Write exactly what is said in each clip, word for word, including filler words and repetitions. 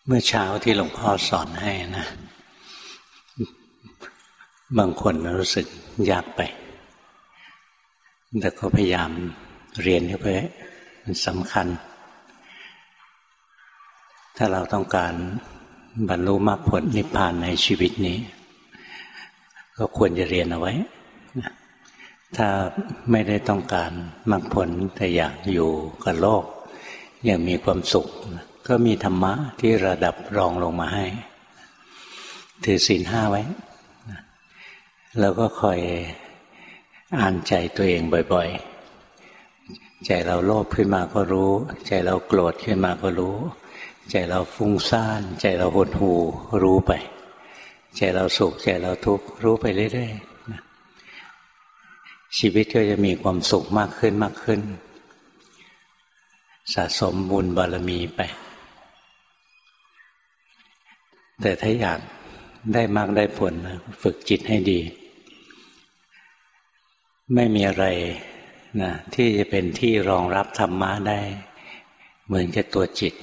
เมื่อเช้าที่หลวงพ่อสอนให้นะบางคนรู้สึกยากไปแต่ก็พยายามเรียนเข้าไปมันสำคัญถ้าเราต้องการบรรลุมรรคผลนิพพานในชีวิตนี้ก็ควรจะเรียนเอาไว้ถ้าไม่ได้ต้องการมรรคผลแต่อยากอยู่กับโลกอย่างมีความสุขก็มีธรรมะที่ระดับรองลงมาให้ถือศีลห้าไว้แล้วก็คอยอ่านใจตัวเองบ่อยๆใจเราโลภขึ้นมาก็รู้ใจเราโกรธขึ้นมาก็รู้ใจเราฟุ้งซ่านใจเราหดหู่รู้ไปใจเราสุขใจเราทุกข์รู้ไปเรื่อยๆชีวิตก็จะมีความสุขมากขึ้นมากขึ้นสะสมบุญบารมีไปแต่ถ้าอยากได้มากได้ผลนะฝึกจิตให้ดีไม่มีอะไรนะที่จะเป็นที่รองรับธรรมะได้เหมือนกับตัวจิต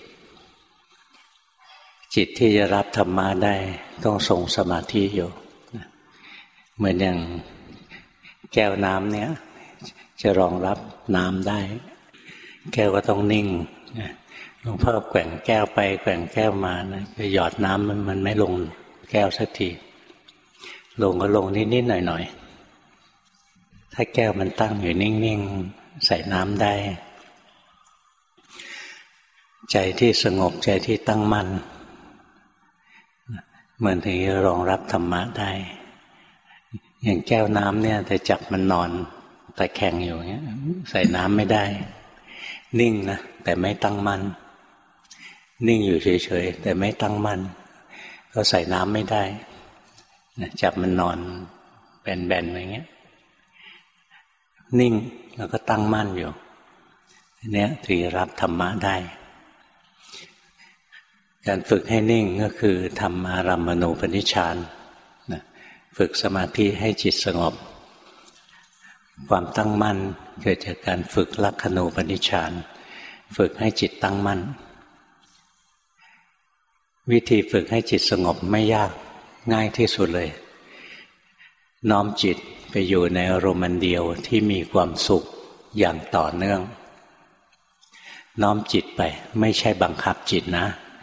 จิตที่จะรับธรรมะได้ต้องทรงสมาธิอยู่นะเหมือนอย่างแก้วน้ำเนี้ยจะรองรับน้ำได้แก้วก็ต้องนิ่งหลวงพ่อแกว่งแก้วไปแกว่งแก้วมานะจะหยอดน้ำมันมันไม่ลงแก้วสักทีลงก็ลงนิดๆหน่อยๆถ้าแก้วมันตั้งอยู่นิ่งๆใส่น้ำได้ใจที่สงบใจที่ตั้งมั่นมันถึงจะรองรับธรรมะได้อย่างแก้วน้ำเนี่ยแต่จับมันนอนตะแคงอยู่เงี้ยใส่น้ำไม่ได้นิ่งนะแต่ไม่ตั้งมั่นนิ่งอยู่เฉยๆแต่ไม่ตั้งมั่นก็ใส่น้ำไม่ได้จับมันนอนแบนๆอย่างเงี้ยนิ่งแล้วก็ตั้งมั่นอยู่เนี้ยถึงรับธรรมะได้การฝึกให้นิ่งก็คือทำอารัมมณูปนิชฌานฝึกสมาธิให้จิตสงบความตั้งมั่นเกิดจากการฝึกลักขณูปนิชฌานฝึกให้จิตตั้งมั่นวิธีฝึกให้จิตสงบไม่ยากง่ายที่สุดเลยน้อมจิตไปอยู่ในอารมณ์อันเดียวที่มีความสุขอย่างต่อเนื่องน้อมจิตไปไม่ใช่บังคับจิตนะ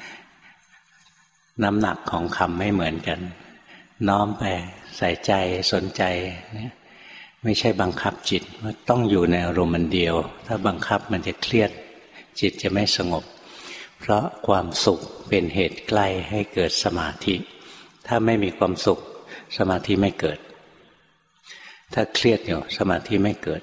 น้ำหนักของคำไม่เหมือนกันน้อมไปใส่ใจสนใจไม่ใช่บังคับจิตว่าต้องอยู่ในอารมณ์อันเดียวถ้าบังคับมันจะเครียดจิตจะไม่สงบเพราะความสุขเป็นเหตุใกล้ให้เกิดสมาธิถ้าไม่มีความสุขสมาธิไม่เกิดถ้าเครียดอยู่สมาธิไม่เกิด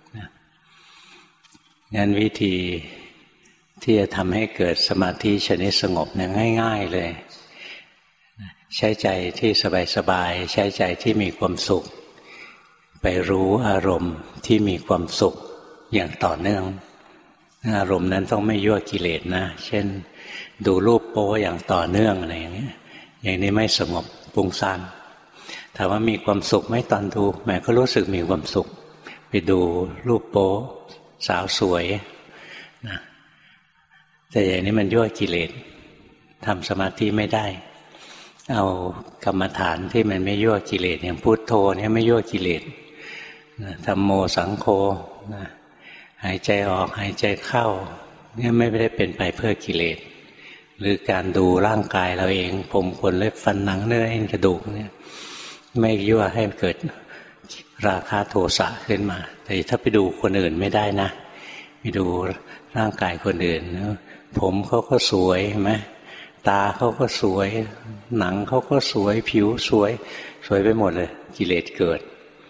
งั้นวิธีที่จะทำให้เกิดสมาธิชนิดสงบเนี่ยง่ายๆเลยใช้ใจที่สบายๆใช้ใจที่มีความสุขไปรู้อารมณ์ที่มีความสุขอย่างต่อเนื่องอารมณ์นั้นต้องไม่ยั่วกิเลสนะเช่นดูรูปโป๊อย่างต่อเนื่องอะไรอย่างนี้อย่างนี้ไม่สงบฟุ้งซ่านถามว่ามีความสุขไหมตอนดูแหมก็รู้สึกมีความสุขไปดูรูปโป๊สาวสวยนะแต่อย่างนี้มันยั่วกิเลสทำสมาธิไม่ได้เอากรรมฐานที่มันไม่ยั่วกิเลสอย่างพุทโธเนี่ยไม่ยั่วกิเลสธัมโมสังโฆนะหายใจออกหายใจเข้าเนี่ยไม่ได้เป็นไปเพื่อกิเลสหรือการดูร่างกายเราเองผมขนเล็บฟันหนังเนื้อเอ็นกระดูกเนี่ยไม่ยั่วให้เกิดราคะโทสะขึ้นมาแต่ถ้าไปดูคนอื่นไม่ได้นะไปดูร่างกายคนอื่นผมเขาก็สวยเห็นไหมตาเขาก็สวยหนังเขาก็สวยผิวสวยสวยไปหมดเลยกิเลสเกิด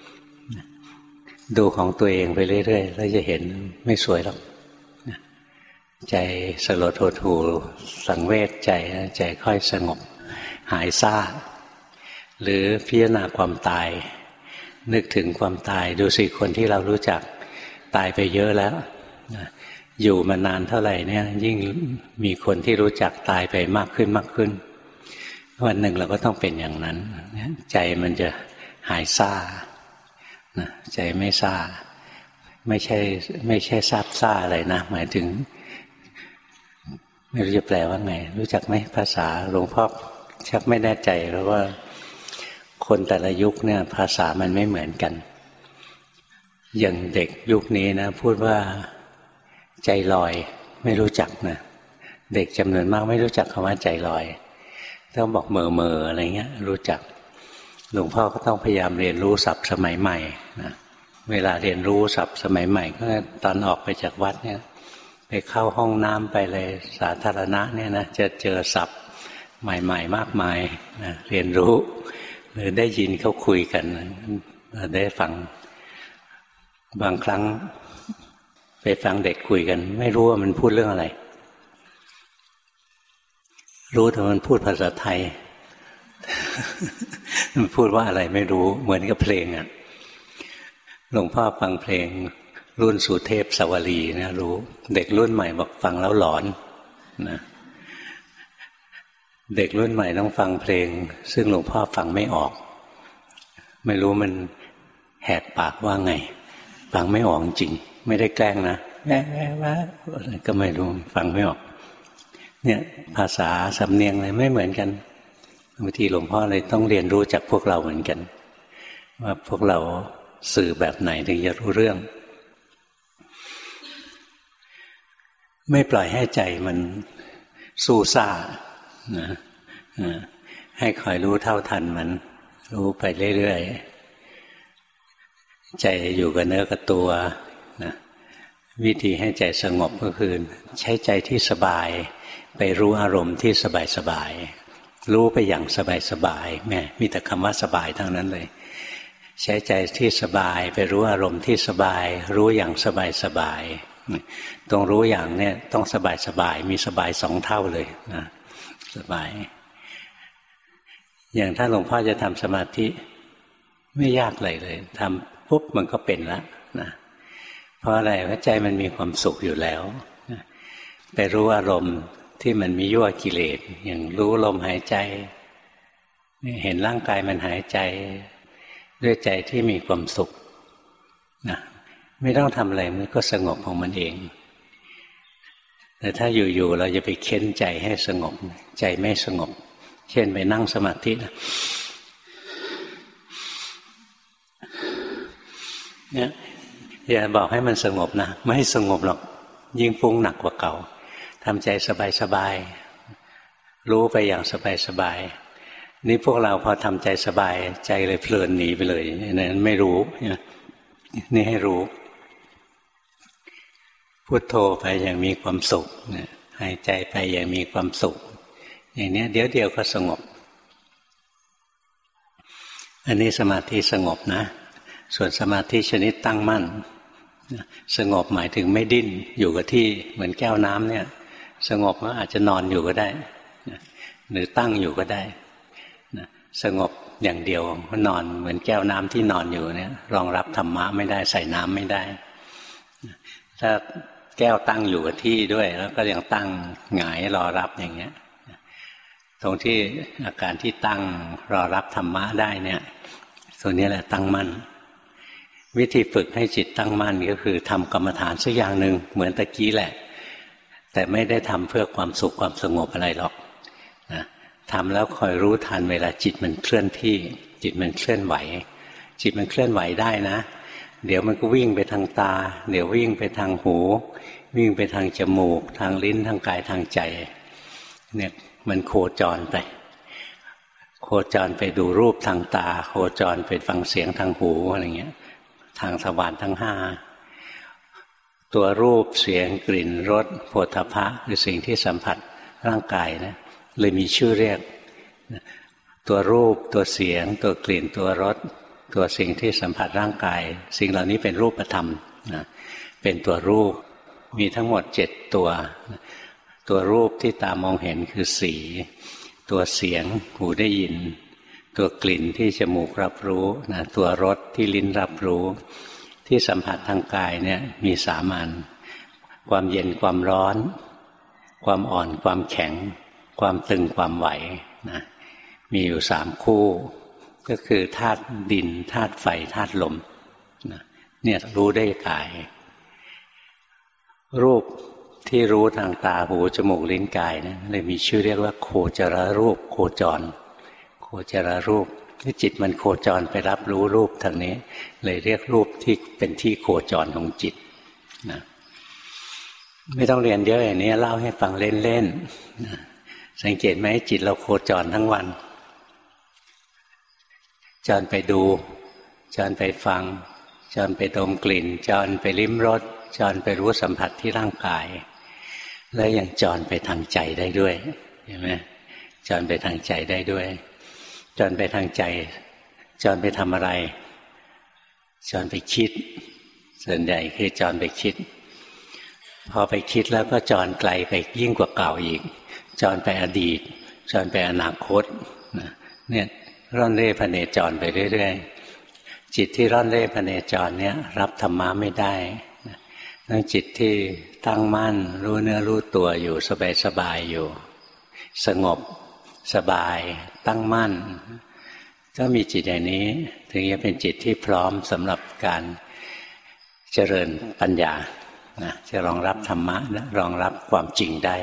ดูของตัวเองไปเรื่อยๆแล้วจะเห็นไม่สวยหรอกใจสลดหดหู่สังเวชใจใจค่อยสงบหายซ่าหรือพิจารณาความตายนึกถึงความตายดูสิคนที่เรารู้จักตายไปเยอะแล้วอยู่มานานเท่าไหร่เนี่ยยิ่งมีคนที่รู้จักตายไปมากขึ้นมากขึ้นวันหนึ่งเราก็ต้องเป็นอย่างนั้นใจมันจะหายซ่าใจไม่ซ่าไม่ใช่ไม่ใช่ซาบซ่าอะไรนะหมายถึงไม่รู้จะแปลว่าไงรู้จักไหมภาษาหลวงพ่อชักไม่แน่ใจเพราะว่าคนแต่ละยุคเนี่ยภาษามันไม่เหมือนกันอย่างเด็กยุคนี้นะพูดว่าใจลอยไม่รู้จักนะเด็กจำนวนมากไม่รู้จักคำว่าใจลอยต้องบอกเม่อเม่ออะไรเงี้ยรู้จักหลวงพ่อก็ต้องพยายามเรียนรู้ศัพท์สมัยใหม่นะเวลาเรียนรู้ศัพท์สมัยใหม่ก็ตอนออกไปจากวัดเนี่ยไปเข้าห้องน้ำไปเลยสาธารณะเนี่ยนะจะเจอศัพท์ใหม่ๆมากมายนะเรียนรู้หรือได้ยินเขาคุยกันได้ฟังบางครั้งไปฟังเด็กคุยกันไม่รู้ว่ามันพูดเรื่องอะไรรู้แต่มันพูดภาษาไทยมันพูดว่าอะไรไม่รู้เหมือนกับเพลงอ่ะหลวงพ่อฟังเพลงรุ่นสุเทพสวลีนะรู้เด็กรุ่นใหม่บอกฟังแล้วหลอนนะเด็กรุ่นใหม่ต้องฟังเพลงซึ่งหลวงพ่อฟังไม่ออกไม่รู้มันแหกปากว่าไงฟังไม่ออกจริงไม่ได้แกล้งนะแว่แว่แว่ก็ไม่รู้ฟังไม่ออกเนี่ยภาษาสำเนียงอะไรไม่เหมือนกันบางทีหลวงพ่อเลยต้องเรียนรู้จากพวกเราเหมือนกันว่าพวกเราสื่อแบบไหนถึงจะรู้เรื่องไม่ปล่อยให้ใจมันสู้ซ่านะให้คอยรู้เท่าทันมันรู้ไปเรื่อยๆใจอยู่กับเนื้อกับตัวนะวิธีให้ใจสงบก็คือใช้ใจที่สบายไปรู้อารมณ์ที่สบายๆรู้ไปอย่างสบายๆแม่มีแต่คำว่าสบายทั้งนั้นเลยใช้ใจที่สบายไปรู้อารมณ์ที่สบายรู้อย่างสบายๆตรงรู้อย่างเนี่ยต้องสบายๆมีสบายสองเท่าเลยนะสบายอย่างถ้าหลวงพ่อจะทำสมาธิไม่ยากเลยเลยทำปุ๊บมันก็เป็นแล้วนะเพราะอะไรเพราะใจมันมีความสุขอยู่แล้วนะไปรู้อารมณ์ที่มันมียั่วกิเลสอย่างรู้ลมหายใจเห็นร่างกายมันหายใจด้วยใจที่มีความสุขนะไม่ต้องทำอะไรมันก็สงบของมันเองแต่ถ้าอยู่ๆเราจะไปเค้นใจให้สงบใจไม่สงบเช่นไปนั่งสมาธินะเนี่ยอย่าบอกให้มันสงบนะไม่สงบหรอกยิ่งฟุ้งหนักกว่าเก่าทำใจสบายๆรู้ไปอย่างสบายๆนี่พวกเราพอทำใจสบายใจเลยเพลินหนีไปเลยนั้นไม่รู้นี่ให้รู้พุทโธไปอย่างมีความสุขหายใจไปอย่างมีความสุขอย่างนี้เดี๋ยวเดียวก็สงบอันนี้สมาธิสงบนะส่วนสมาธิชนิดตั้งมั่นสงบหมายถึงไม่ดิ้นอยู่กับที่เหมือนแก้วน้ำเนี่ยสงบก็อาจจะนอนอยู่ก็ได้หรือตั้งอยู่ก็ได้สงบอย่างเดียวก็นอนเหมือนแก้วน้ำที่นอนอยู่เนี่ยรองรับธรรมะไม่ได้ใส่น้ำไม่ได้ถ้าแก้วตั้งอยู่กับที่ด้วยแล้วก็ยังตั้งหงายรอรับอย่างเงี้ยตรงที่อาการที่ตั้งรอรับธรรมะได้เนี่ยตัวนี้แหละตั้งมั่นวิธีฝึกให้จิตตั้งมั่นก็คือทำกรรมฐานสักอย่างหนึ่งเหมือนตะกี้แหละแต่ไม่ได้ทำเพื่อความสุขความสงบอะไรหรอกนะทำแล้วคอยรู้ทันเวลาจิตมันเคลื่อนที่จิตมันเคลื่อนไหวจิตมันเคลื่อนไหวได้นะเดี๋ยวมันก็วิ่งไปทางตาเดี๋ยววิ่งไปทางหูวิ่งไปทางจมูกทางลิ้นทางกายทางใจเนี่ยมันโคจรไปโคจรไปดูรูปทางตาโคจรไปฟังเสียงทางหูอะไรเงี้ยทางทวารทั้งห้าตัวรูปเสียงกลิ่นรสโผฏฐัพพะคือสิ่งที่สัมผัสร่างกายนะเลยมีชื่อเรียกตัวรูปตัวเสียงตัวกลิ่นตัวรสตัวสิ่งที่สัมผัสร่างกายสิ่งเหล่านี้เป็นรูปธรรมนะเป็นตัวรูปมีทั้งหมดเจ็ดตัวตัวรูปที่ตามองเห็นคือสีตัวเสียงหูได้ยินตัวกลิ่นที่จมูกรับรู้นะตัวรสที่ลิ้นรับรู้ที่สัมผัสทางกายเนี่ยมีสามอันความเย็นความร้อนความอ่อนความแข็งความตึงความไหวนะมีอยู่สามคู่ก็คือธาตุดินธาตุไฟธาตุลมนะเนี่ยรู้ได้กายรูปที่รู้ทางตาหูจมูกลิ้นกายนะเลยมีชื่อเรียกว่าโคจรรูปโคจรโคจรรูปที่จิตมันโคจรไปรับรู้รูปทางนี้เลยเรียกรูปที่เป็นที่โคจรของจิตนะไม่ต้องเรียนเยอะอย่างนี้เล่าให้ฟังเล่นๆนะสังเกตไหมจิตเราโคจรทั้งวันจรไปดูจรไปฟังจรไปดมกลิ่นจรไปลิ้มรสจรไปรู้สัมผัสที่ร่างกายแล้วยังจรไปทางใจได้ด้วยเห็นไหมจรไปทางใจได้ด้วยจรไปทางใจจรไปทำอะไรจรไปคิดส่วนใหญ่คือจรไปคิดพอไปคิดแล้วก็จรไกลไปยิ่งกว่าเก่าอีกจรไปอดีตจรไปอนาคตเนี่ยร่อนเร่พเนจรไปเรื่อยๆจิตที่ร่อนเร่พเนจรเนี่ยรับธรรมะไม่ได้นั่นจิตที่ตั้งมั่นรู้เนื้อรู้ตัวอยู่สบายๆอยู่สงบสบายตั้งมั่นก็มีจิตอย่างนี้ถึงจะเป็นจิตที่พร้อมสำหรับการเจริญปัญญานะจะรองรับธรรมะนะรองรับความจริงได้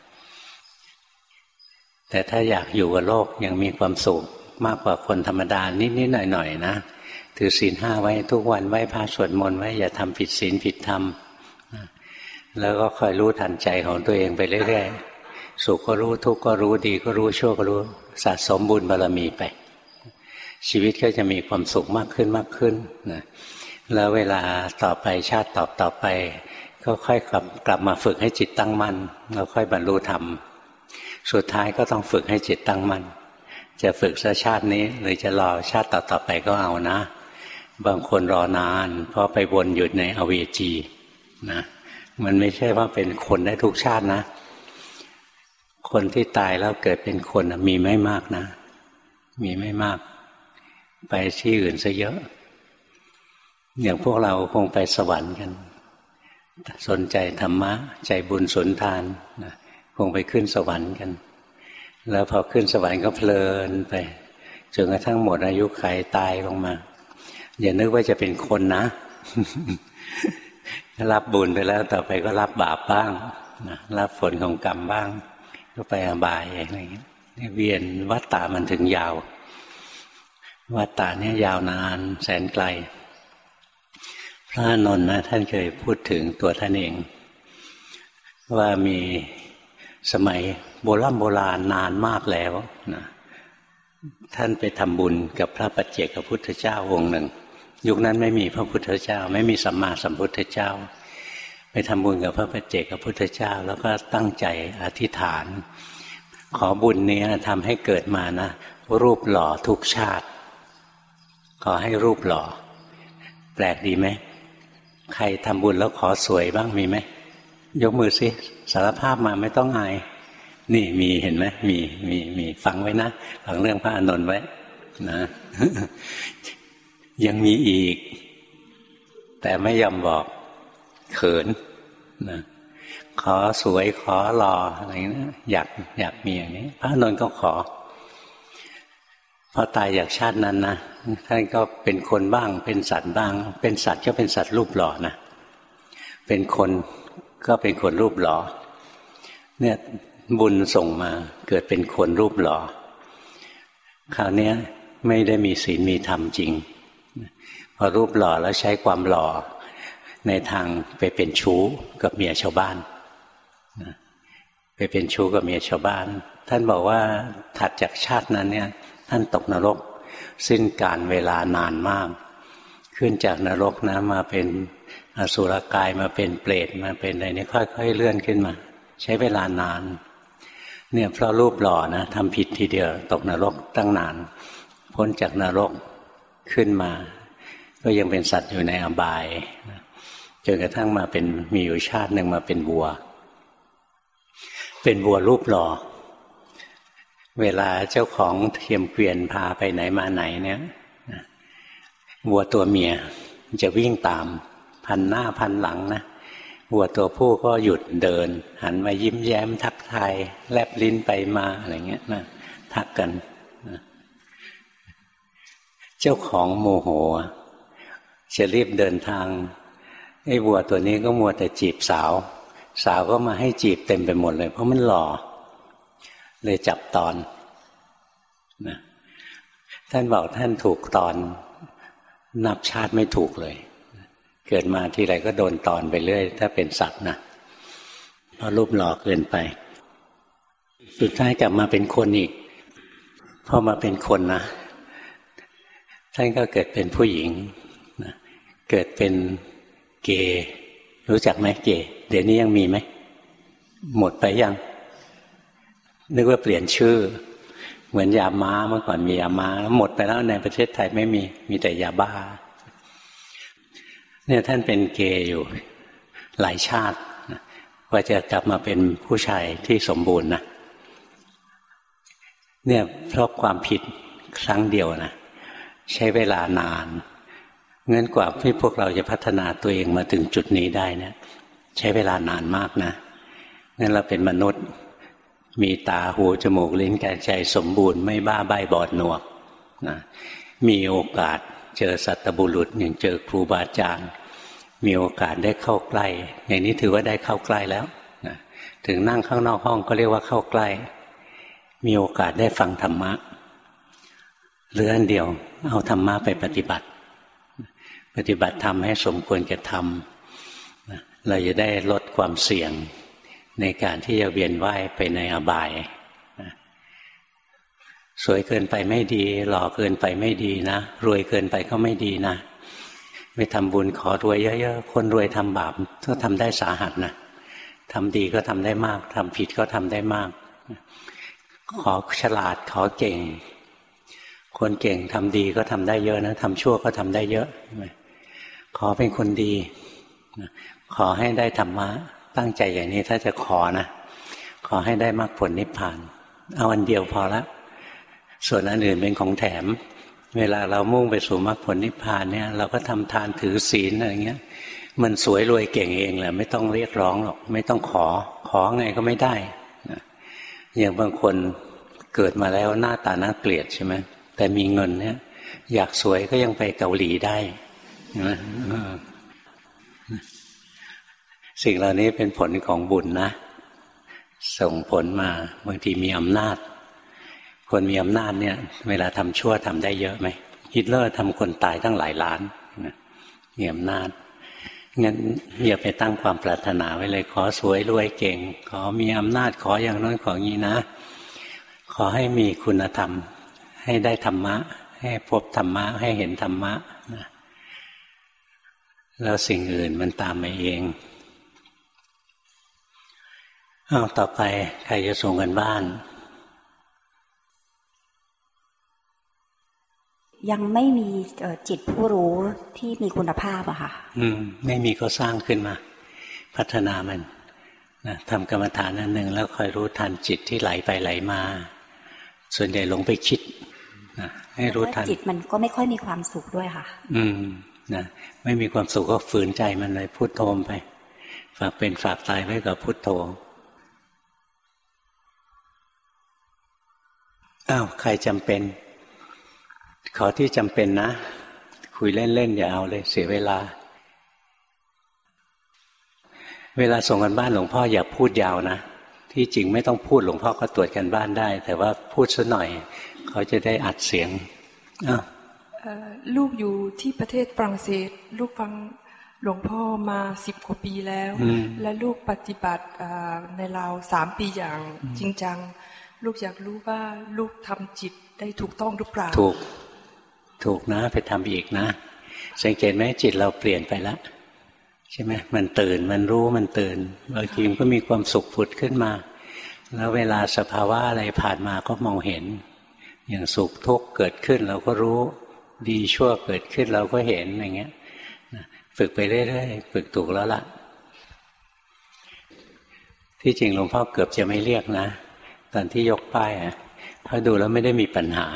แต่ถ้าอยากอยู่กับโลกยังมีความสุขมากกว่าคนธรรมดานิดๆหน่อยๆนะถือศีลห้าไว้ทุกวันไหว้พระสวดมนต์ไว้อย่าทำผิดศีลผิดธรรมแล้วก็คอยรู้ทันใจของตัวเองไปเรื่อยๆสุขก็รู้ทุกข์ก็รู้ดีก็รู้ชั่วก็รู้สะสมบุญบารมีไปชีวิตก็จะมีความสุขมากขึ้นมากขึ้นนะแล้วเวลาต่อไปชาติตอบต่อไปก็ค่อยกลับกลับมาฝึกให้จิตตั้งมั่นแล้วค่อยบรรลุธรรมสุดท้ายก็ต้องฝึกให้จิตตั้งมั่นจะฝึกซะชาตินี้หรือจะรอชาติต่อต่อไปก็เอานะบางคนรอนานเพราะไปวนอยู่ในอเวจีนะมันไม่ใช่ว่าเป็นคนได้ทุกชาตินะคนที่ตายแล้วเกิดเป็นคนมีไม่มากนะมีไม่มากไปที่อื่นซะเยอะอย่างพวกเราคงไปสวรรค์กันสนใจธรรมะใจบุญสุนทานนะคงไปขึ้นสวรรค์กันแล้วพอขึ้นสวรรค์ก็เพลินไปจนกระทั่งหมดอายุขัยตายลงมาอย่านึกว่าจะเป็นคนนะรับบุญไปแล้วต่อไปก็รับบาปบ้างนะรับผลของกรรมบ้างก็ไปอบายอะไรอย่างเงี้ยเวียนวัฏฏะมันถึงยาววัฏฏะเนี่ยยาวนานแสนไกลพระอานนท์นะท่านเคยพูดถึงตัวท่านเองว่ามีสมัยโบราณโบราณนานมากแล้วนะท่านไปทำบุญกับพระปัจเจกพุทธเจ้าองค์หนึ่งยุคนั้นไม่มีพระพุทธเจ้าไม่มีสัมมาสัมพุทธเจ้าไปทำบุญกับพระปัจเจกพุทธเจ้าแล้วก็ตั้งใจอธิษฐานขอบุญนี้ทำให้เกิดมานะรูปหล่อทุกชาติขอให้รูปหล่อแปลกดีไหมใครทำบุญแล้วขอสวยบ้างมีไหมยกมือสิสารภาพมาไม่ต้องอายนี่มีเห็นไหมมีมีมีฟังไว้นะฟังเรื่องพระอานนท์ไว้นะ ยังมีอีกแต่ไม่ยอมบอกเขินนะขอสวยขอหล่ออะไรนะอยากอยากมีอย่างนี้พระอานนท์ก็ขอพอตายจากชาตินั้นนะท่านก็เป็นคนบ้างเป็นสัตว์บ้างเป็นสัตว์ก็เป็นสัตว์รูปหล่อนะเป็นคนก็เป็นคนรูปหล่อเนี่ยบุญส่งมาเกิดเป็นคนรูปหล่อคราวนี้ไม่ได้มีศีลมีธรรมจริงพอรูปหล่อแล้วใช้ความหล่อในทางไปเป็นชู้กับเมียชาวบ้านไปเป็นชู้กับเมียชาวบ้านท่านบอกว่าถัดจากชาตินั้นเนี่ยท่านตกนรกสิ้นการเวลานานมากขึ้นจากนรกนะมาเป็นอสุรกายมาเป็นเปรตมาเป็นอะไรนี่ค่อยๆเลื่อนขึ้นมาใช้เวลานานเนี่ยเพราะรูปหล่อนะทำผิดทีเดียวตกนรกตั้งนานพ้นจากนรกขึ้นมาก็ยังเป็นสัตว์อยู่ในอบายจนกระทั่งมาเป็นมีอยู่ชาติหนึ่งมาเป็นวัวเป็นวัวรูปหล่อเวลาเจ้าของเทียมเกวียนพาไปไหนมาไหนเนี่ยวัวตัวเมียจะวิ่งตามพันหน้าพันหลังนะวัวตัวผู้ก็หยุดเดินหันมายิ้มแย้มทักทายแลบลิ้นไปมาอะไรเงี้ยนะทักกันนะเจ้าของโมโหจะรีบเดินทางไอ้วัวตัวนี้ก็มัวแต่จีบสาวสาวก็มาให้จีบเต็มไปหมดเลยเพราะมันหล่อเลยจับตอนนะท่านบอกท่านถูกตอนนับชาติไม่ถูกเลยเกิดมาทีไรก็โดนตอนไปเรื่อยถ้าเป็นสัตว์นะเพราะรูปหล่อเกินไปสุดท้ายกลับมาเป็นคนอีกพอมาเป็นคนนะท่านก็เกิดเป็นผู้หญิงนะเกิดเป็นเกย์รู้จักไหมเกย์เดี๋ยวนี้ยังมีไหมหมดไปยังนึกว่าเปลี่ยนชื่อเหมือนยาม้าเมื่อก่อนมียาม้าหมดไปแล้วในประเทศไทยไม่มีมีแต่ยาบ้าเนี่ยท่านเป็นเกย์อยู่หลายชาติว่าจะกลับมาเป็นผู้ชายที่สมบูรณ์นะเนี่ยเพราะความผิดครั้งเดียวนะใช้เวลานานเงื่อนกว่าที่พวกเราจะพัฒนาตัวเองมาถึงจุดนี้ได้เนี่ยใช้เวลานานมากนะงั้นเราเป็นมนุษย์มีตาหูจมูกลิ้นกายใจสมบูรณ์ไม่บ้าใบบอดหนวกนะมีโอกาสเจอสัตบุรุษอย่างเจอครูบาอาจารย์มีโอกาสได้เข้าใกล้อย่างนี้ถือว่าได้เข้าใกล้แล้วนะถึงนั่งข้างนอกห้องก็เรียกว่าเข้าใกล้มีโอกาสได้ฟังธรรมะเหลืออันเดียวเอาธรรมะไปปฏิบัติปฏิบัติธรรมให้สมควรแก่ธรรมเราจะได้ลดความเสี่ยงในการที่จะเวียนว่ายไปในอบายสวยเกินไปไม่ดีหล่อเกินไปไม่ดีนะรวยเกินไปก็ไม่ดีนะไม่ทำบุญขอรวยเยอะๆคนรวยทำบาปก็ทำได้สาหัสนะทำดีก็ทำได้มากทำผิดก็ทำได้มากขอฉลาดขอเก่งคนเก่งทำดีก็ทำได้เยอะนะทำชั่วก็ทำได้เยอะขอเป็นคนดีขอให้ได้ธรรมะตั้งใจอย่างนี้ถ้าจะขอนะขอให้ได้มรรคผลนิพพานเอาอันเดียวพอละส่วนอันอื่นเป็นของแถมเวลาเรามุ่งไปสู่มรรคผลนิพพานเนี่ยเราก็ทำทานถือศีลอะไรเงี้ยมันสวยรวยเก่งเองแหละไม่ต้องเรียกร้องหรอกไม่ต้องขอขอไงก็ไม่ได้นะอย่างบางคนเกิดมาแล้วหน้าตาน่าเกลียดใช่ไหมแต่มีเงินเนี่ยอยากสวยก็ยังไปเกาหลีได้นะสิ่งเหล่านี้เป็นผลของบุญนะส่งผลมาบางทีมีอำนาจคนมีอำนาจเนี่ยเวลาทำชั่วทำได้เยอะไหมฮิตเลอร์ทำคนตายตั้งหลายล้านมีอำนาจงั้นอย่าไปตั้งความปรารถนาไว้เลยขอสวยรวยเก่งขอมีอำนาจขออย่างน้อยขออย่างนี้นะขอให้มีคุณธรรมให้ได้ธรรมะให้พบธรรมะให้เห็นธรรมะนะแล้วสิ่งอื่นมันตามมาเองอ้าวต่อไปใครจะส่งกันบ้านยังไม่มีจิตผู้รู้ที่มีคุณภาพอะค่ะอืมไม่มีก็สร้างขึ้นมาพัฒนามันนะทำกรรมฐานอันหนึ่งแล้วคอยรู้ทันจิตที่ไหลไปไหลมาส่วนใหญ่หลงไปคิดนะให้รู้ทันจิตมันก็ไม่ค่อยมีความสุขด้วยค่ะอืมนะไม่มีความสุขก็ฝืนใจมันเลยพุทโธไปฝากเป็นฝากตายไว้กับพุทโธอ้าวใครจำเป็นขอที่จำเป็นนะคุยเล่นๆอย่าเอาเลยเสียเวลาเวลาส่งกันบ้านหลวงพ่ออย่าพูดยาวนะที่จริงไม่ต้องพูดหลวงพ่อก็ตรวจกันบ้านได้แต่ว่าพูดซะหน่อยเขาจะได้อัดเสียงอ้าวลูกอยู่ที่ประเทศฝรั่งเศสลูกฟังหลวงพ่อมาสิบกว่าปีแล้วและลูกปฏิบัติในราวสามปีอย่างจริงจังลูกอยากรู้ว่าลูกทำจิตได้ถูกต้องหรือเปล่าถูกถูกนะไปทำอีกนะสังเกตไหมจิตเราเปลี่ยนไปแล้วใช่ไหมมันตื่นมันรู้มันตื่นบางทีมันก็มีความสุขผุดขึ้นมาแล้วเวลาสภาวะอะไรผ่านมาก็มองเห็นอย่างสุขทุกข์เกิดขึ้นเราก็รู้ดีชั่วเกิดขึ้นเราก็เห็นอย่างเงี้ยฝึกไปเรื่อยๆฝึกถูกแล้วล่ะที่จริงหลวงพ่อเกือบจะไม่เรียกนะตอนที่ยกป้ายอ่ะเพราะดูแล้วไม่ได้มีปัญหา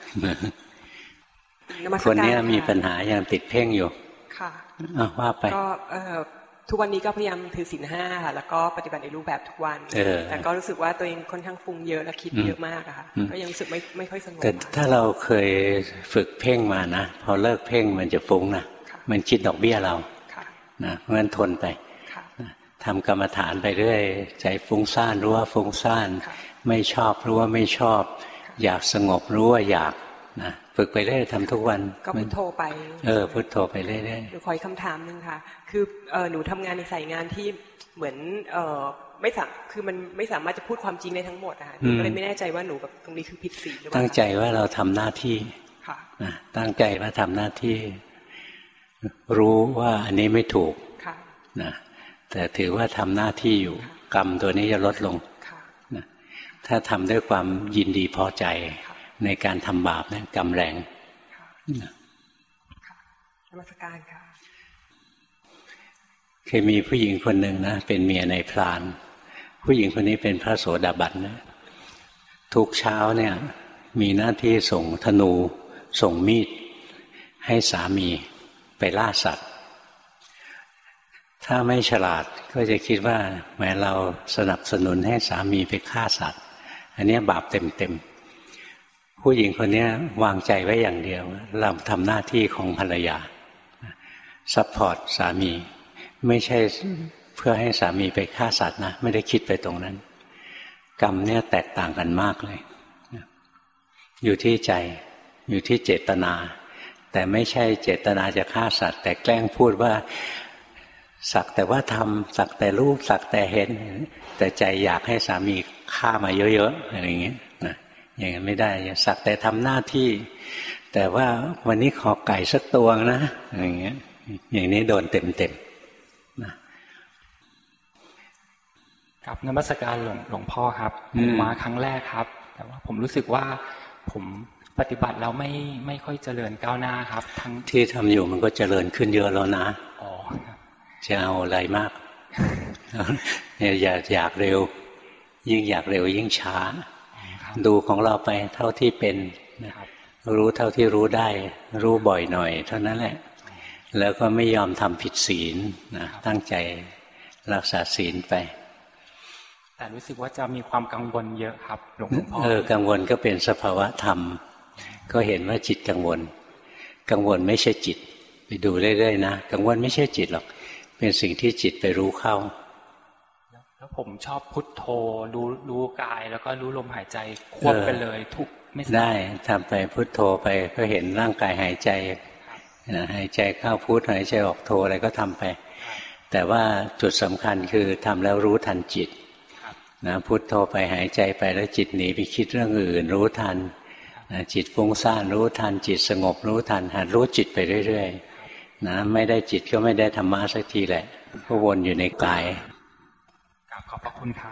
คนนี้มีปัญหายังติดเพ่งอยู่ค่ะว่าไปก็ทุกวันนี้ก็พยายามถือศีลห้าค่ะแล้วก็ปฏิบัติในรูปแบบทุกวันแต่ก็รู้สึกว่าตัวเองค่อนข้างฟุ้งเยอะและคิดเยอะมากอะค่ะก็ยังรู้สึกไม่ไม่ค่อยสงบแต่ถ้าเราเคยฝึกเพ่งมานะพอเลิกเพ่งมันจะฟุ้งนะมันคิดดอกเบี้ยเรานะเพราะงั้นทนไปทำกรรมฐานไปเรื่อยใจฟุ้งซ่านรู้ว่าฟุ้งซ่านไม่ชอบรู้ว่าไม่ชอบอยากสงบรู้ว่าอยากนะฝึกไปเรื่อยทำทุกวันก็พุทโธไปเออพุทโธไปเรื่อยๆหนูขออีกคำถามนึงค่ะคือเออหนูทำงานในสายงานที่เหมือนเออไม่สามคือมันไม่สามารถจะพูดความจริงได้ทั้งหมดอะหนูก็เลยไม่แน่ใจว่าหนูแบบตรงนี้คือผิดศีลหรือเปล่าตั้งใจว่าเราทำหน้าที่นะตั้งใจว่าทำหน้าที่รู้ว่าอันนี้ไม่ถูกนะแต่ถือว่าทำหน้าที่อยู่กรรมตัวนี้จะลดลงนะถ้าทำด้วยความยินดีพอใจในการทำบาปเนี่ยกรรมแรงนมัสการค่ะเคยมีผู้หญิงคนหนึ่งนะเป็นเมียในพรานผู้หญิงคนนี้เป็นพระโสดาบันนะทุกเช้าเนี่ยมีหน้าที่ส่งธนูส่งมีดให้สามีไปล่าสัตว์ถ้าไม่ฉลาดก็จะคิดว่าแม้เราสนับสนุนให้สามีไปฆ่าสัตว์อันนี้บาปเต็มๆผู้หญิงคนนี้วางใจไว้อย่างเดียวเราทำหน้าที่ของภรรยาซัพพอร์ตสามีไม่ใช่เพื่อให้สามีไปฆ่าสัตว์นะไม่ได้คิดไปตรงนั้นกรรมเนี่ยแตกต่างกันมากเลยอยู่ที่ใจอยู่ที่เจตนาแต่ไม่ใช่เจตนาจะฆ่าสัตว์แต่แกล้งพูดว่าสักแต่ว่าทำสักแต่รู้สักแต่เห็นแต่ใจอยากให้สามีฆ่ามาเยอะๆอะไรอย่างเงี้ยนะอย่างนั้นไม่ได้สักแต่ทำหน้าที่แต่ว่าวันนี้ขอไก่สักตัวนะอย่างเงี้ยอย่างนี้โดนเต็มๆนะกับนมัสการหลวงหลวงพ่อครับผมมาครั้งแรกครับแต่ว่าผมรู้สึกว่าผมปฏิบัติแล้วไม่ไม่ค่อยเจริญก้าวหน้าครับทั้งที่ทำอยู่มันก็เจริญขึ้นเยอะแล้วนะอ๋อจะเอาอะไรมากเนี่ยอย่าอยากเร็วยิ่งอยากเร็วยิ่งช้าดูของเราไปเท่าที่เป็นรู้เท่าที่รู้ได้รู้บ่อยหน่อยเท่านั้นแหละแล้วก็ไม่ยอมทำผิดศีลนะตั้งใจรักษาศีลไปแต่รู้สึกว่าจะมีความกังวลเยอะครับหลวงพ่อเออกังวลก็เป็นสภาวะธรรมก็เห็นว่าจิตกังวลกังวลไม่ใช่จิตไปดูเรื่อยๆนะกังวลไม่ใช่จิตหรอกเป็นสิ่งที่จิตไปรู้เข้าแล้วผมชอบพุทโธรู้รู้กายแล้วก็รู้ลมหายใจควบกันเลยทุกไม่ได้ทำไปพุทโธไปก็เห็นร่างกายหายใจหายใจเข้าพุทหายใจออกโธอะไรก็ทำไปแต่ว่าจุดสำคัญคือทำแล้วรู้ทันจิตนะพุทโธไปหายใจไปแล้วจิตหนีไปคิดเรื่องอื่นรู้ทันนะจิตฟุ้งซ่านรู้ทันจิตสงบรู้ทันหัดรู้จิตไปเรื่อยๆนะไม่ได้จิตก็ไม่ได้ธรรมะสักทีแหละก็วนอยู่ในกายขอบพระคุณครับ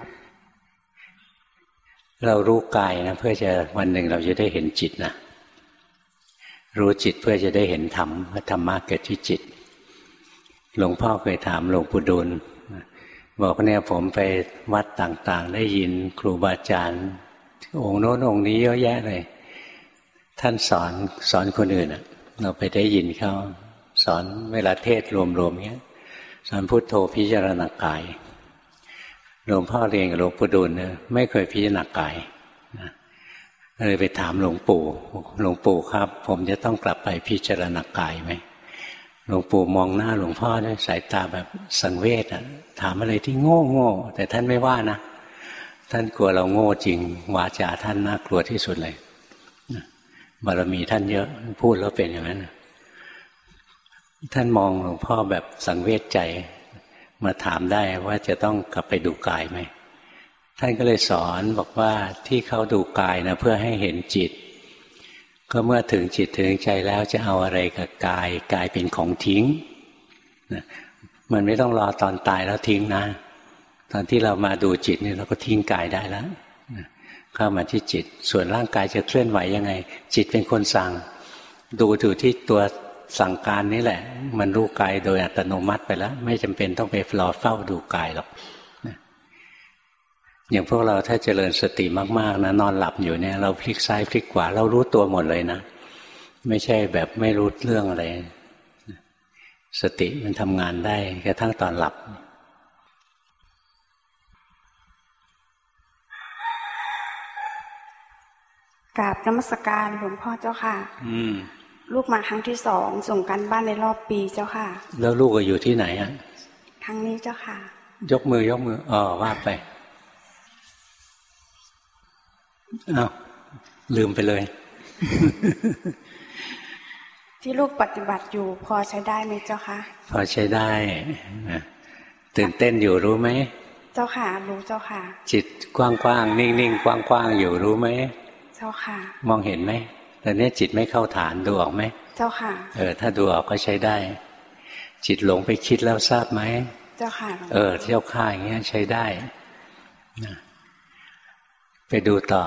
เรารู้กายนะเพื่อจะวันหนึ่งเราจะได้เห็นจิตนะรู้จิตเพื่อจะได้เห็นธรรมว่าธรรมะเกิดที่จิตหลวงพ่อเคยถามหลวงปู่ดูลบอกเนี่ยผมไปวัดต่างๆได้ยินครูบาอาจารย์องค์โน้นองค์นี้เยอะแยะเลยท่านสอนสอนคนอื่นอ่ะเราไปได้ยินเขาสอนเวลาเทศรวมๆเงี้ยสอนพุทโธพิจารณากายหลวงพ่อเรียนกับหลวงปู่ดูลเนี่ยไม่เคยพิจารณากายนะเลยไปถามหลวงปู่หลวงปู่ครับผมจะต้องกลับไปพิจารณากายไหมหลวงปู่มองหน้าหลวงพ่อด้วยสายตาแบบสังเวชอ่ะถามอะไรที่โง่โง่แต่ท่านไม่ว่านะท่านกลัวเราโง่จริงวาจาท่านน่ากลัวที่สุดเลยบารมีท่านเยอะพูดแล้วเป็นอย่างนั้นท่านมองหลวงพ่อแบบสังเวชใจมาถามได้ว่าจะต้องกลับไปดูกายไหมท่านก็เลยสอนบอกว่าที่เขาดูกายนะเพื่อให้เห็นจิตก็เมื่อถึงจิตถึงใจแล้วจะเอาอะไรกับกายกายเป็นของทิ้งนะมันไม่ต้องรอตอนตายแล้วทิ้งนะตอนที่เรามาดูจิตนี่เราก็ทิ้งกายได้แล้วเข้ามาที่จิตส่วนร่างกายจะเคลื่อนไหวยังไงจิตเป็นคนสั่งดูอยู่ที่ตัวสั่งการนี่แหละมันรู้กายโดยอัตโนมัติไปแล้วไม่จำเป็นต้องไปรอเฝ้าดูกายหรอกอย่างพวกเราถ้าเจริญสติมากๆนะนอนหลับอยู่เนี่ยเราพลิกซ้ายพลิกขวาเรารู้ตัวหมดเลยนะไม่ใช่แบบไม่รู้เรื่องอะไรสติมันทำงานได้กระทั่งตอนหลับกราบนมัสการหลวงพ่อเจ้าค่ะอืมลูกมาครั้งที่สองส่งกันบ้านในรอบปีเจ้าค่ะแล้วลูกก็อยู่ที่ไหนอ่ะครั้งนี้เจ้าค่ะยกมือยกมืออ๋อว่าไปอ้าวลืมไปเลยที่ลูกปฏิบัติอยู่พอใช้ได้ไหมเจ้าคะพอใช้ได้นะตื่นเต้นอยู่รู้ไหมเจ้าค่ะรู้เจ้าค่ะจิตกว้างๆนิ่งๆกว้างๆอยู่รู้ไหมเจ้าค่ะมองเห็นไหมตอนนี้จิตไม่เข้าฐานดูออกไหมเจ้าค่ะเออถ้าดูออกก็ใช้ได้จิตหลงไปคิดแล้วทราบไหมเจ้าค่ะเออเที่ยวข้าอย่างเงี้ยใช้ได้นะไปดูต่อ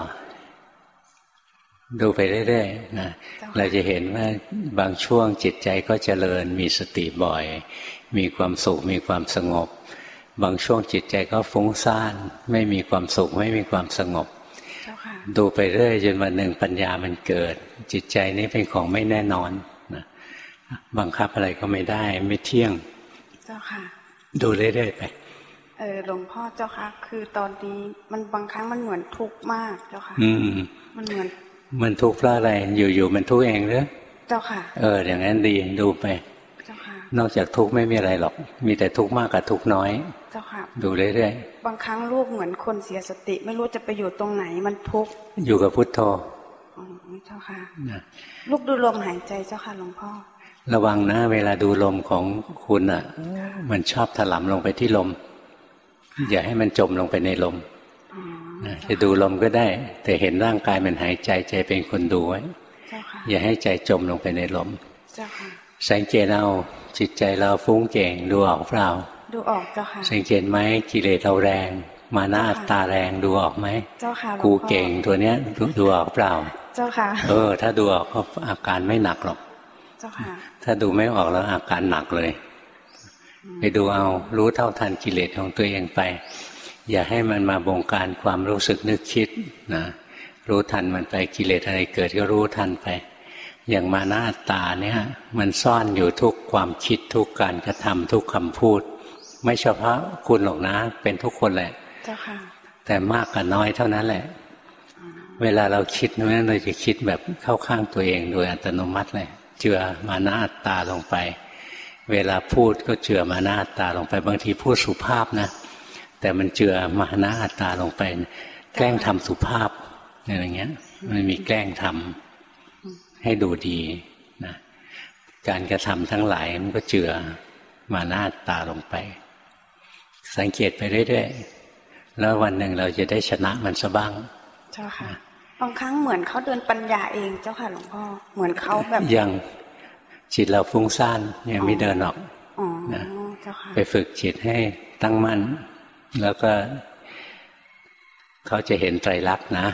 ดูไปเรื่อยๆนะเราจะเห็นว่าบางช่วงจิตใจก็เจริญมีสติบ่อยมีความสุขมีความสงบบางช่วงจิตใจก็ฟุ้งซ่านไม่มีความสุขไม่มีความสงบดูไปเรื่อยจนวันหนึ่งปัญญามันเกิดจิตใจนี้เป็นของไม่แน่นอนนะบังคับอะไรก็ไม่ได้ไม่เที่ยงเจ้าค่ะดูเรื่อยๆไปเออหลวงพ่อเจ้าค่ะคือตอนนี้มันบางครั้งมันเหมือนทุกข์มากเจ้าค่ะอืมมันเหมือนมันทุกข์เพราะอะไรอยู่ๆมันทุกข์เองหรือเจ้าค่ะเอออย่างนั้นดีดูไปเจ้าค่ะนอกจากทุกข์ไม่มีอะไรหรอกมีแต่ทุกข์มากกับทุกข์น้อยเจ้าค่ะดูเรื่อยๆบางครั้งลูกเหมือนคนเสียสติไม่รู้จะไปอยู่ตรงไหนมันทุกข์อยู่กับพุทโธอ๋อเจ้าค่ะลูกดูลมหายใจเจ้าค่ะหลวงพ่อระวังนะเวลาดูลมของคุณอ่ะมันชอบถลำลงไปที่ลมอย่าให้มันจมลงไปในลมจะดูลมก็ได้แต่เห็นร่างกายมันหายใจใจเป็นคนดูไว้อย่าให้ใจจมลงไปในลมสังเกตเอาจิตใจเราฟุ้งเก่งดูออกเปล่าดูออกเจ้าค่ะสังเกตไหมกิเลสเราแรงมานะอัตตาแรงดูออกไหมเจ้าค่ะกูเก่งตัวเนี้ยดูออกเปล่าเจ้าค่ะเออถ้าดูออกก็อาการไม่หนักหรอกเจ้าค่ะถ้าดูไม่ออกแล้วอาการหนักเลยไปดูเอารู้เท่าทันกิเลสของตัวเองไปอย่าให้มันมาบงการความรู้สึกนึกคิดนะรู้ทันมันไปกิเลสอะไรเกิดก็รู้ทันไปอย่างมานะอัตตาเนี่ยมันซ่อนอยู่ทุกความคิดทุกการกระทำทุกคำพูดไม่เฉพาะคุณหรอกนะเป็นทุกคนแหละเจ้าค่ะแต่มากกับน้อยเท่านั้นแหละเวลาเราคิดนั้นเราจะคิดแบบเข้าข้างตัวเองโดยอัตโนมัติเลยเจือมานะอัตตาลงไปเวลาพูดก็เจือมานะอัตตาลงไปบางทีพูดสุภาพนะแต่มันเจือมานะอัตตาลงไปแกล้งทำสุภาพอะไรเงี้ยมันมีแกล้งทำให้ดูดีนะการกระทำทั้งหลายมันก็เจือมานะอัตตาลงไปสังเกตไปเรื่อยๆแล้ววันหนึ่งเราจะได้ชนะมันซะบ้างเจ้าค่ะบางครั้งเหมือนเขาเดินปัญญาเองเจ้าค่ะหลวงพ่อเหมือนเขาแบบยังจิตเราฟุ้งซ่านยังไม่เดินออกนะเจ้าค่ะไปฝึกจิตให้ตั้งมั่นแล้วก็เขาจะเห็นไตรลักษณ์นะ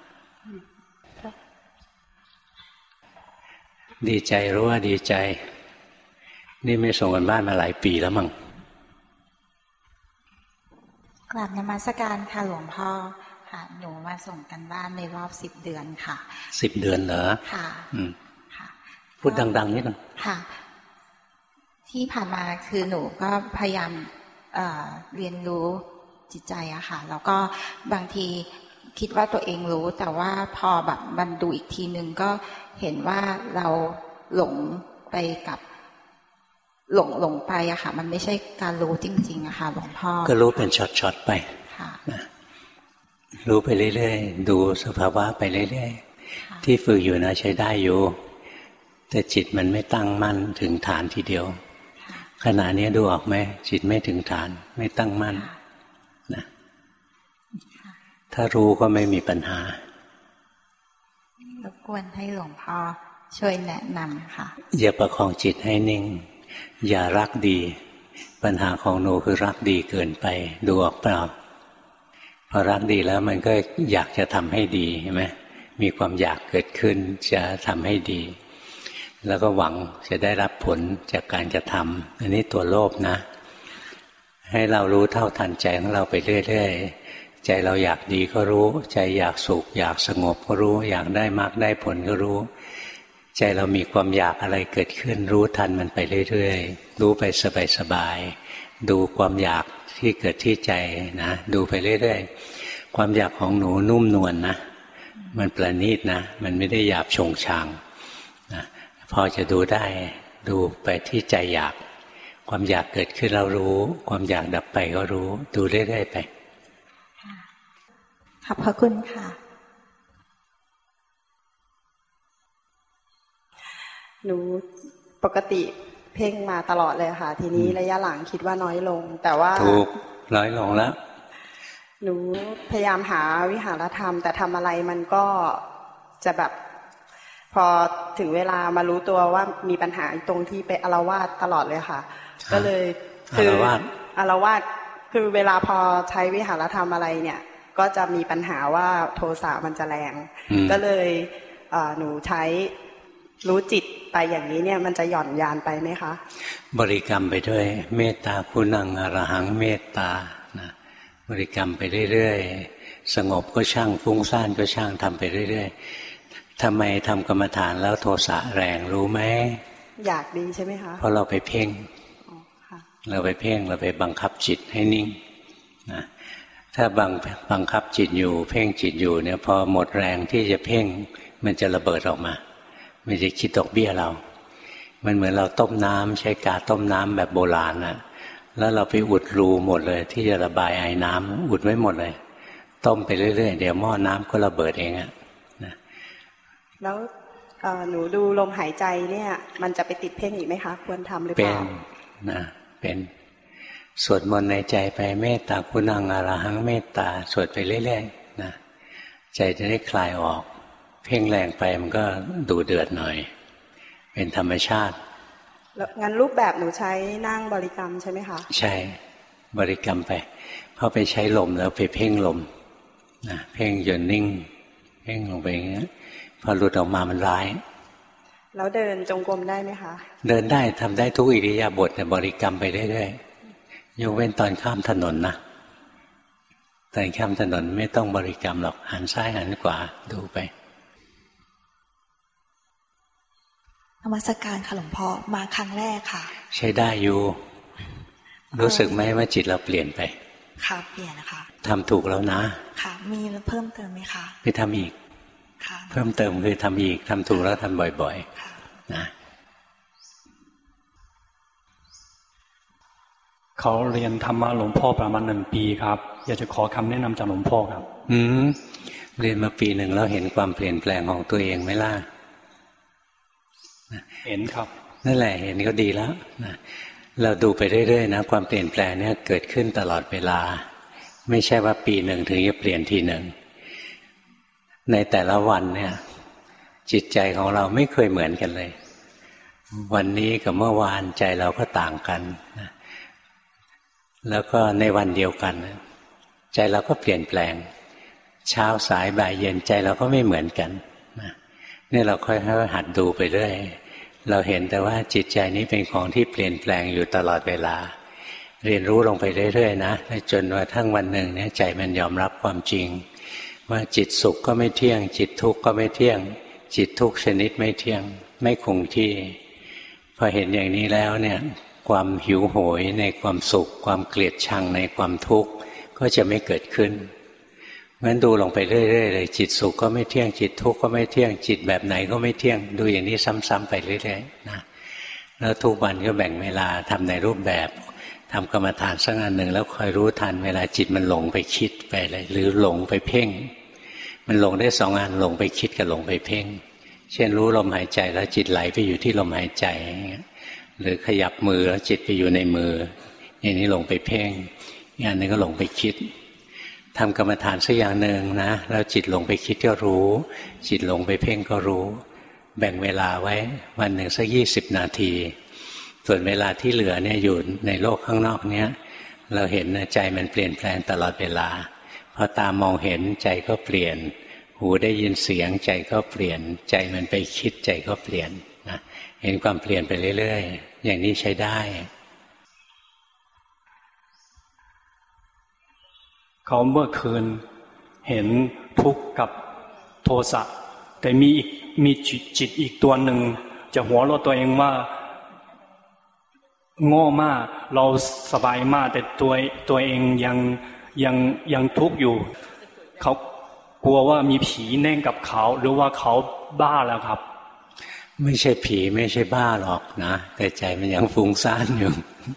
ดีใจรู้ว่าดีใจนี่ไม่ส่งกันบ้านมาหลายปีแล้วมั้งกราบนมัสการค่ะหลวงพ่อค่ะหนูมาส่งกันบ้านในรอบสิบเดือนค่ะสิบเดือนเหรอค่ะอืมค่ะพูดดังๆนิดนึงค่ะที่ผ่านมาคือหนูก็พยายามเอ่อเรียนรู้จิตใจอะค่ะแล้วก็บางทีคิดว่าตัวเองรู้แต่ว่าพอแบบมันดูอีกทีนึงก็เห็นว่าเราหลงไปกับหลงหลงไปอะค่ะมันไม่ใช่การรู้จริงๆอะค่ะหลวงพ่อก็รู้เป็นช็อตๆไปค่ะรู้ไปเรื่อยๆดูสภาวะไปเรื่อยๆที่ฝึกอยู่นะใช้ได้อยู่แต่จิตมันไม่ตั้งมั่นถึงฐานทีเดียวขณะนี้ดูออกไหมจิตไม่ถึงฐานไม่ตั้งมั่นนะถ้ารู้ก็ไม่มีปัญหารบกวนให้หลวงพ่อช่วยแนะนำค่ะอย่าประคองจิตให้นิ่งอย่ารักดีปัญหาของหนูคือรักดีเกินไปดูออกเปล่าพอรักดีแล้วมันก็อยากจะทำให้ดีใช่ไหมมีความอยากเกิดขึ้นจะทำให้ดีแล้วก็หวังจะได้รับผลจากการกระทำอันนี้ตัวโลภนะให้เรารู้เท่าทันใจของเราไปเรื่อยๆใจเราอยากดีก็รู้ใจอยากสุขอยากสงบก็รู้อยากได้มรรคได้ผลก็รู้ใจเรามีความอยากอะไรเกิดขึ้นรู้ทันมันไปเรื่อยๆรู้ไปสบายๆดูความอยากที่เกิดที่ใจนะดูไปเรื่อยๆความอยากของหนูนุ่มนวล นะมันประณีตนะมันไม่ได้หยาบโฉงฉางนะพอจะดูได้ดูไปที่ใจอยากความอยากเกิดขึ้นเรารู้ความอยากดับไปก็รู้ดูเรื่อยๆไปขอบพระคุณค่ะหนูปกติเพ่งมาตลอดเลยค่ะทีนี้ระยะหลังคิดว่าน้อยลงแต่ว่าถูกน้อยลงแล้วหนูพยายามหาวิหารธรรมแต่ทำอะไรมันก็จะแบบพอถึงเวลามารู้ตัวว่ามีปัญหาตรงที่ไปอาละวาดตลอดเลยค่ะก็เลยคืออาละวาดอาละวาดคือเวลาพอใช้วิหารธรรมอะไรเนี่ยก็จะมีปัญหาว่าโทสะมันจะแรงก็เลยหนูใช้รู้จิตไปอย่างนี้เนี่ยมันจะหย่อนยานไปไหมคะบริกรรมไปด้วยเมตตาคุณังอรหังเมตตานะบริกรรมไปเรื่อยๆสงบก็ช่างฟุ้งซ่านก็ช่างทำไปเรื่อยๆทำไมทำกรรมฐานแล้วโทสะแรงรู้ไหมอยากดีใช่ไหมคะเพราะเราไปเพ่งเราไปเพ่งเราไปบังคับจิตให้นิ่งนะถ้าบังบังคับจิตอยู่เพ่งจิตอยู่เนี่ยพอหมดแรงที่จะเพ่งมันจะระเบิดออกมามันจะคิดดอกเบี้ยเรามันเหมือนเราต้มน้ำใช้กาต้มน้ำแบบโบราณนะแล้วเราไปอุดรูหมดเลยที่จะระบายไอ้น้ำอุดไว้หมดเลยต้มไปเรื่อยๆเดี๋ยวหม้อน้ำก็ระเบิดเองอะนะแล้วหนูดูลมหายใจเนี่ยมันจะไปติดเพ่งอีกไหมคะควรทำหรือเปล่าเป็นนะเป็นสวดมนต์ในใจไปเมตตาคุณังอรหังเมตตาสวดไปเรื่อยๆนะใจจะได้คลายออกเพ่งแรงไปมันก็ดูเดือดหน่อยเป็นธรรมชาติแล้วงั้นรูปแบบหนูใช้นั่งบริกรรมใช่ไหมคะใช่บริกรรมไปเพราะไปใช้ลมแล้วไปเพ่งลมนะเพ่งจนนิ่งเพ่งลงไปอย่างเงี้ยพอหลุดออกมามันร้ายแล้วเดินจงกรมได้ไหมคะเดินได้ทำได้ทุกอิริยาบถแต่บริกรรมไปเรื่อยๆยกเว้นตอนข้ามถนนนะตอนข้ามถนนไม่ต้องบริกรรมหรอกหันซ้ายหันขวาดูไปนมัสการค่ะหลวงพ่อมาครั้งแรกค่ะใช้ได้อยู่รู้สึกไหมว่าจิตเราเปลี่ยนไปค่ะเปลี่ยนนะคะทำถูกแล้วนะค่ะมีเพิ่มเติมไหมคะไปทำอีกค่ะเพิ่มเติมคือทำอีกทำถูกแล้วทำบ่อยๆนะเขาเรียนธรรมะหลวงพ่อประมาณหนึ่งปีครับอยากจะขอคำแนะนำจากหลวงพ่อครับอืมเรียนมาปีหนึ่งแล้วเห็นความเปลี่ยนแปลงของตัวเองไหมล่ะเห็นครับนั่นแหละเห็นก็ดีแล้วนะเราดูไปเรื่อยๆนะความเปลี่ยนแปลงเนี่ยเกิดขึ้นตลอดเวลาไม่ใช่ว่าปีหนึ่งถึงจะเปลี่ยนทีหนึ่งในแต่ละวันเนี่ยจิตใจของเราไม่เคยเหมือนกันเลยวันนี้กับเมื่อวานใจเราก็ต่างกันนะแล้วก็ในวันเดียวกันใจเราก็เปลี่ยนแปลงเช้าสายบ่ายเย็นใจเราก็ไม่เหมือนกันนะนี่เราค่อยๆหัดดูไปเรื่อยเราเห็นแต่ว่าจิตใจนี้เป็นของที่เปลี่ยนแปลงอยู่ตลอดเวลาเรียนรู้ลงไปเรื่อยๆนะจนว่าทั้งวันหนึ่งเนี่ยใจมันยอมรับความจริงว่าจิตสุขก็ไม่เที่ยงจิตทุกข์ก็ไม่เที่ยงจิตทุกชนิดไม่เที่ยงไม่คงที่พอเห็นอย่างนี้แล้วเนี่ยความหิวโหยในความสุขความเกลียดชังในความทุกข์ก็จะไม่เกิดขึ้นงั้นดูลงไปเรื่อยๆเลยจิตสุขก็ไม่เที่ยงจิตทุกข์ก็ไม่เที่ยงจิตแบบไหนก็ไม่เที่ยงดูอย่างนี้ซ้ำๆไปเรื่อยๆนะแล้วทุกวันก็แบ่งเวลาทำในรูปแบบทำกรรมฐานสักอันหนึ่งแล้วคอยรู้ทันเวลาจิตมันหลงไปคิดไปเลยหรือหลงไปเพ่งมันหลงได้สองอันหลงไปคิดกับหลงไปเพ่งเช่นรู้ลมหายใจแล้วจิตไหลไปอยู่ที่ลมหายใจหรือขยับมือแล้วจิตไปอยู่ในมืออย่างนี้หลงไปเพ่งอีกอันหนึ่งก็หลงไปคิดทำกรรมฐานสักอย่างหนึ่งนะแล้วจิตหลงไปคิดก็รู้จิตหลงไปเพ่งก็รู้แบ่งเวลาไว้วันหนึ่งสักยี่สิบนาทีส่วนเวลาที่เหลือเนี่ยอยู่ในโลกข้างนอกเนี้ยเราเห็นใจมันเปลี่ยนแปลงตลอดเวลาพอตามองเห็นใจก็เปลี่ยนหูได้ยินเสียงใจก็เปลี่ยนใจมันไปคิดใจก็เปลี่ยนนะเห็นความเปลี่ยนไปเรื่อยๆอย่างนี้ใช้ได้เขาเมื่อคืนเห็นทุกข์กับโทสะแต่มีอีกมีจิตอีกตัวหนึ่งจะหัวเราะตัวเองว่าโง่มากเราสบายมากแต่ตัวตัวเองยังยังยังทุกข์อยู่เขากลัวว่ามีผีแน่งกับเขาหรือว่าเขาบ้าแล้วครับไม่ใช่ผีไม่ใช่บ้าหรอกนะแต่ใจมันยังฟุ้งซ่านอยู่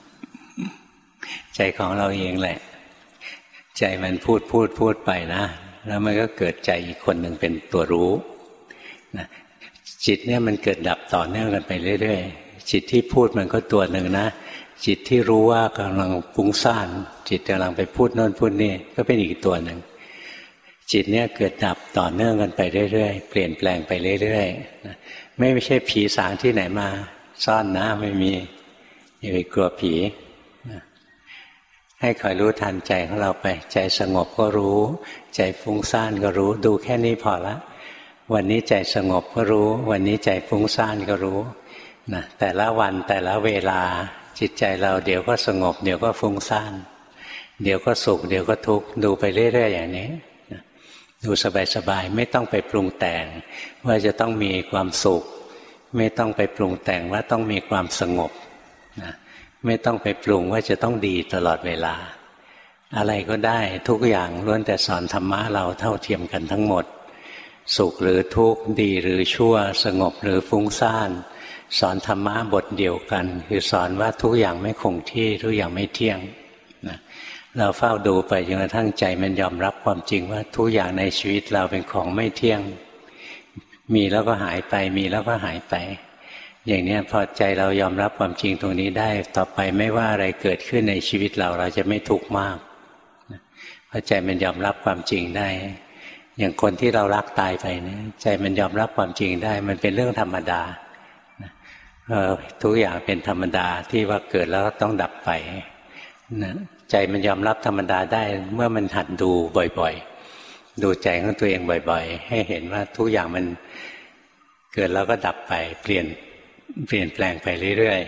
ใจของเราเองแหละใจมันพูดพูดพูดไปนะแล้วมันก็เกิดใจอีกคนหนึ่งเป็นตัวรู้นะจิตเนี่ยมันเกิดดับต่อเนื่องกันไปเรื่อยๆจิตที่พูดมันก็ตัวหนึ่งนะจิตที่รู้ว่ากำลังฟุ้งซ่านจิตกำลังไปพูดโน่นพูดนี่ก็เป็นอีกตัวหนึ่งจิตเนี่ยเกิดดับต่อเนื่องกันไปเรื่อยๆเปลี่ยนแปลงไปเรื่อยๆนะไม่ใช่ผีสางที่ไหนมาซ่อนนะไม่มีอย่าไปกลัวผีนะให้คอยรู้ทันใจของเราไปใจสงบก็รู้ใจฟุ้งซ่านก็รู้ดูแค่นี้พอละวันนี้ใจสงบก็รู้วันนี้ใจฟุ้งซ่านก็รู้นะแต่ละวันแต่ละเวลาจิตใจเราเดี๋ยวก็สงบเดี๋ยวก็ฟุ้งซ่านเดี๋ยวก็สุขเดี๋ยวก็ทุกข์ดูไปเรื่อยๆอย่างนี้นะดูสบายๆไม่ต้องไปปรุงแต่งว่าจะต้องมีความสุขไม่ต้องไปปรุงแต่งว่าต้องมีความสงบนะไม่ต้องไปปรุงว่าจะต้องดีตลอดเวลาอะไรก็ได้ทุกอย่างล้วนแต่สอนธรรมะเราเท่าเทียมกันทั้งหมดสุขหรือทุกข์ดีหรือชั่วสงบหรือฟุ้งซ่านสอนธรรมะบทเดียวกันคือสอนว่าทุกอย่างไม่คงที่ทุกอย่างไม่เที่ยงนะเราเฝ้าดูไปจนกระทั่งใจมันยอมรับความจริงว่าทุกอย่างในชีวิตเราเป็นของไม่เที่ยงมีแล้วก็หายไปมีแล้วก็หายไปอย่างนี้พอใจเรายอมรับความจริงตรงนี้ได้ต่อไปไม่ว่าอะไรเกิดขึ้นในชีวิตเราเราจะไม่ทุกข์มากพอใจมันยอมรับความจริงได้อย่างคนที่เรารักตายไปเนี่ยใจมันยอมรับความจริงได้มันเป็นเรื่องธรรมดาทุกอย่างเป็นธรรมดาที่ว่าเกิดแล้วต้องดับไปนะใจมันยอมรับธรรมดาได้เมื่อมันหัดดูบ่อยๆดูใจของตัวเองบ่อยๆให้เห็นว่าทุกอย่างมันเกิดแล้วก็ดับไปเปลี่ยนเปลี่ยนแปลงไปเรื่อย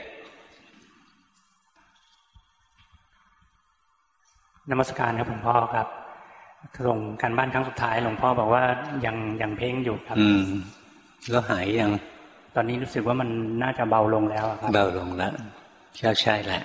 ๆนมัสการครับหลวงพ่อครับส่งการบ้านครั้งสุดท้ายหลวงพ่อบอกว่ายังยังเพ่งอยู่ครับอืมแล้วหายยังตอนนี้รู้สึกว่ามันน่าจะเบาลงแล้วครับเบาลงแล้วใช่ใช่แหละ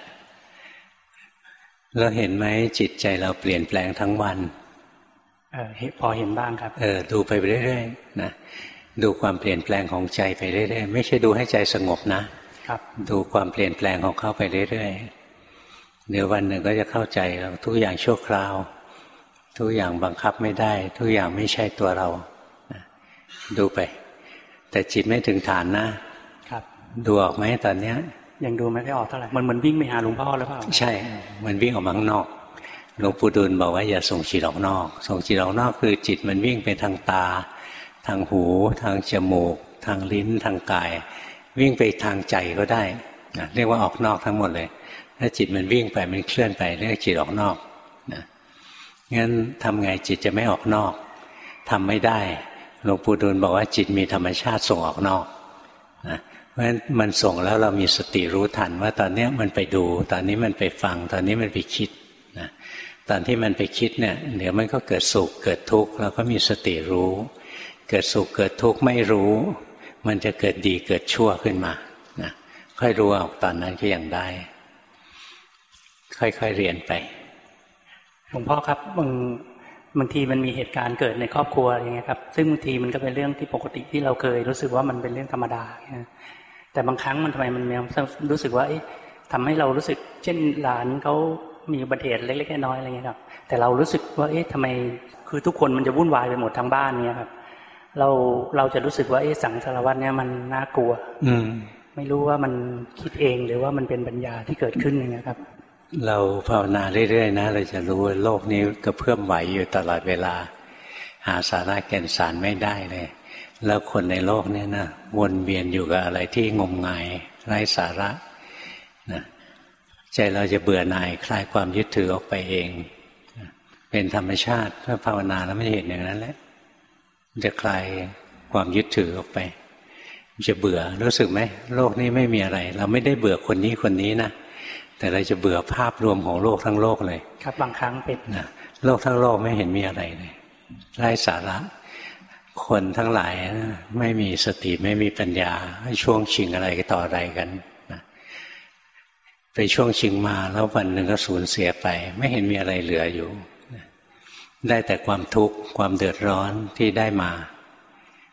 เราเห็นไหมจิตใจเราเปลี่ยนแปลงทั้งวันเออพอเห็นบ้างครับเออดูไปเรื่อยๆนะดูความเปลี่ยนแปลงของใจไปเรื่อยๆไม่ใช่ดูให้ใจสงบนะครับดูความเปลี่ยนแปลงของเขาไปเรื่อยๆเดี๋ยววันหนึ่งก็จะเข้าใจเราทุกอย่างชั่วคราวทุกอย่างบังคับไม่ได้ทุกอย่างไม่ใช่ตัวเรานะดูไปแต่จิตไม่ถึงฐานนะครับดูออกไหมตอนเนี้ยยังดูไม่ได้ออกเท่าไหร่มันเหมือนวิ่งไปหาหลวงพ่อหรือเปล่าใช่มันวิ่งออกมาข้างนอกหลวงปู่ดูลบอกว่าอย่าส่งจิตออกนอกส่งจิตออกนอกคือจิตมันวิ่งไปทางตาทางหูทางจมูกทางลิ้นทางกายวิ่งไปทางใจก็ได้นะเรียกว่าออกนอกทั้งหมดเลยถ้าจิตมันวิ่งไปมันเคลื่อนไปเรียกจิตออกนอกนะงั้นทำไงจิตจะไม่ออกนอกทำไม่ได้หลวงปู่ดูลบอกว่าจิตมีธรรมชาติส่งออกนอกนะเพราะฉะนั้นมันส่งแล้วเรามีสติรู้ทันว่าตอนนี้มันไปดูตอนนี้มันไปฟังตอนนี้มันไปคิดนะตอนที่มันไปคิดเนี่ยเดี๋ยวมันก็เกิดสุขเกิดทุกข์เราก็มีสติรู้เกิดสุขเกิดทุกข์ไม่รู้มันจะเกิดดีเกิดชั่วขึ้นมานะค่อยรู้ออกตอนนั้นก็ยังได้ค่อยๆเรียนไปหลวงพ่อครับบางบางทีมันมีเหตุการณ์เกิดในครอบครัวอย่างเงี้ยครับซึ่งบางทีมันก็เป็นเรื่องที่ปกติที่เราเคยรู้สึกว่ามันเป็นเรื่องธรรมดาแต่บางครั้งมันทำไมมันรู้สึกว่าทำให้เรารู้สึกเช่นหลานเขามีอุบัติเหตุเล็กๆน้อยๆอะไรเงี้ยครับแต่เรารู้สึกว่าเอ๊ะทำไมคือทุกคนมันจะวุ่นวายไปหมดทั้งบ้านเนี่ยครับเราเราจะรู้สึกว่าเอ๊ะสังสารวัฏเนี่ยมันน่ากลัวอืมไม่รู้ว่ามันคิดเองหรือว่ามันเป็นปัญญาที่เกิดขึ้นอย่างเงี้ยครับเราภาวนาเรื่อยๆนะเราจะรู้ว่าโลกนี้กระเพื่อมไหวอยู่ตลอดเวลาหาสาระแก่นสารไม่ได้เลยแล้วคนในโลกนี้นะวนเวียนอยู่กับอะไรที่งมงายไร้สาระนะใจเราจะเบื่อหน่ายคลายความยึดถือออกไปเองเป็นธรรมชาติถ้าภาวนาแล้วไม่เห็นอย่างนั้นแหละจะคลายความยึดถือออกไปจะเบื่อรู้สึกไหมโลกนี้ไม่มีอะไรเราไม่ได้เบื่อคนนี้คนนี้นะแต่เราจะเบื่อภาพรวมของโลกทั้งโลกเลยครับบางครั้งเป็นนะโลกทั้งโลกไม่เห็นมีอะไรเลยไร้สาระคนทั้งหลายนะไม่มีสติไม่มีปัญญาให้ช่วงชิงอะไรต่ออะไรกันนะไปช่วงชิงมาแล้ววันหนึ่งก็สูญเสียไปไม่เห็นมีอะไรเหลืออยู่ได้แต่ความทุกข์ความเดือดร้อนที่ได้มา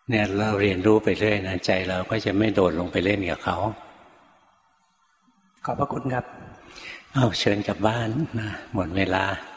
เนี่ยเราเรียนรู้ไปเรื่อยนะใจเราก็จะไม่โดดลงไปเล่นกับเขาขอบพระคุณครับเอาเชิญกลับบ้านนะหมดเวลา